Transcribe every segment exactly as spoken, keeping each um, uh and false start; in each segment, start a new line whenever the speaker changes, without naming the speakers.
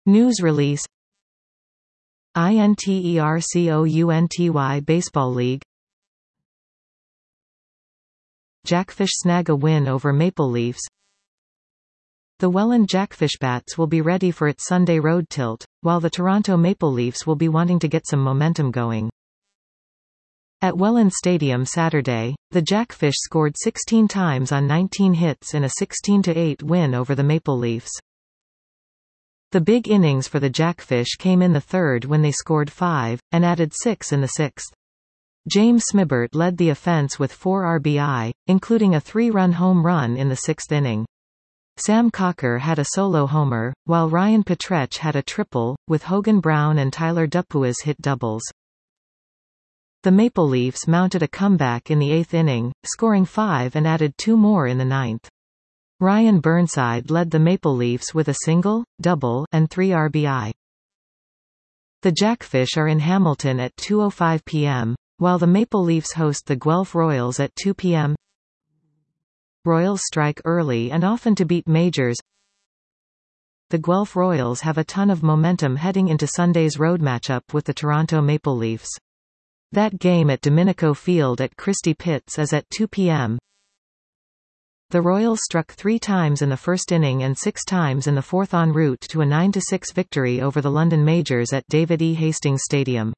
News release. INTERCOUNTY Baseball League. Jackfish snag a win over Maple Leafs. The Welland Jackfish Bats will be ready for its Sunday road tilt, while the Toronto Maple Leafs will be wanting to get some momentum going. At Welland Stadium Saturday, the Jackfish scored sixteen times on nineteen hits in a sixteen to eight win over the Maple Leafs. The big innings for the Jackfish came in the third when they scored five, and added six in the sixth. James Smibert led the offense with four R B I, including a three-run home run in the sixth inning. Sam Cocker had a solo homer, while Ryan Petrech had a triple, with Hogan Brown and Tyler Dupuis hit doubles. The Maple Leafs mounted a comeback in the eighth inning, scoring five and added two more in the ninth. Ryan Burnside led the Maple Leafs with a single, double, and three R B I. The Jackfish are in Hamilton at two oh five p m, while the Maple Leafs host the Guelph Royals at two p m Royals strike early and often to beat majors. The Guelph Royals have a ton of momentum heading into Sunday's road matchup with the Toronto Maple Leafs. That game at Dominico Field at Christie Pitts is at two p m The Royals struck three times in the first inning and six times in the fourth en route to a nine to six victory over the London Majors at David E. Hastings Stadium.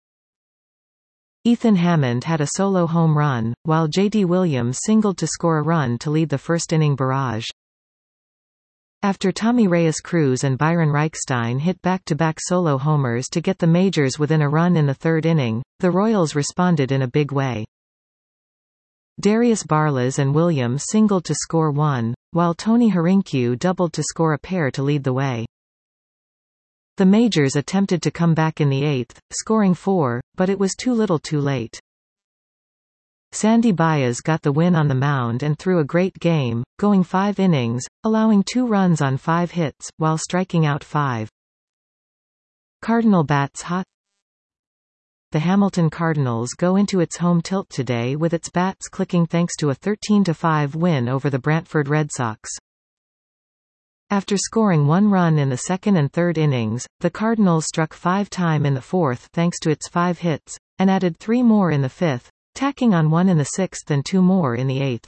Ethan Hammond had a solo home run, while J D Williams singled to score a run to lead the first-inning barrage. After Tommy Reyes Cruz and Byron Reichstein hit back-to-back solo homers to get the Majors within a run in the third inning, the Royals responded in a big way. Darius Barlas and Williams singled to score one, while Tony Harinkyu doubled to score a pair to lead the way. The Majors attempted to come back in the eighth, scoring four, but it was too little too late. Sandy Baez got the win on the mound and threw a great game, going five innings, allowing two runs on five hits, while striking out five. Cardinal bats hot. The Hamilton Cardinals go into its home tilt today with its bats clicking thanks to a thirteen to five win over the Brantford Red Sox. After scoring one run in the second and third innings, the Cardinals struck five times in the fourth thanks to its five hits, and added three more in the fifth, tacking on one in the sixth and two more in the eighth.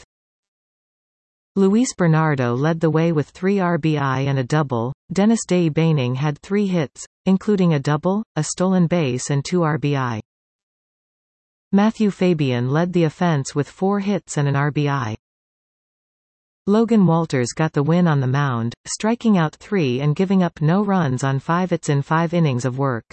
Luis Bernardo led the way with three R B I and a double. Dennis Day Baining had three hits, including a double, a stolen base and two R B I. Matthew Fabian led the offense with four hits and an R B I. Logan Walters got the win on the mound, striking out three and giving up no runs on five hits in five innings of work.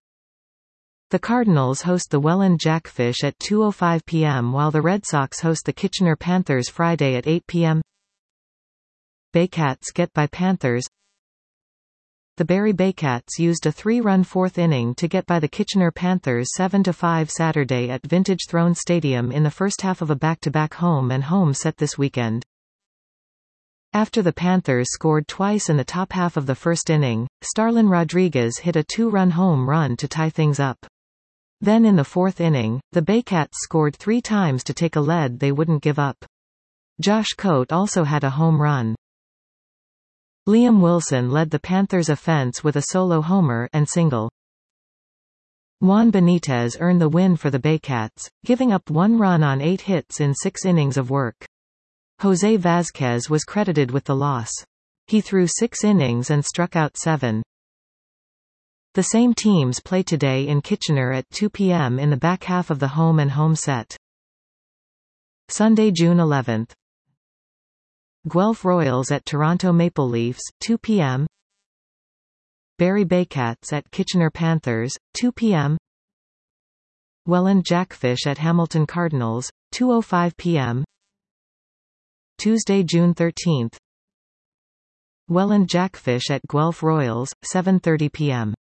The Cardinals host the Welland Jackfish at two oh five p m while the Red Sox host the Kitchener Panthers Friday at eight p m Baycats get by Panthers. The Barrie Baycats used a three-run fourth inning to get by the Kitchener Panthers seven to five Saturday at Vintage Throne Stadium in the first half of a back-to-back home and home set this weekend. After the Panthers scored twice in the top half of the first inning, Starlin Rodriguez hit a two-run home run to tie things up. Then in the fourth inning, the Baycats scored three times to take a lead they wouldn't give up. Josh Coate also had a home run. Liam Wilson led the Panthers' offense with a solo homer and single. Juan Benitez earned the win for the Baycats, giving up one run on eight hits in six innings of work. Jose Vazquez was credited with the loss. He threw six innings and struck out seven. The same teams play today in Kitchener at two p m in the back half of the home and home set. Sunday, June eleventh. Guelph Royals at Toronto Maple Leafs, two p m Barrie Baycats at Kitchener Panthers, two p m Welland Jackfish at Hamilton Cardinals, two oh five p m Tuesday, June thirteenth. Welland Jackfish at Guelph Royals, seven thirty p m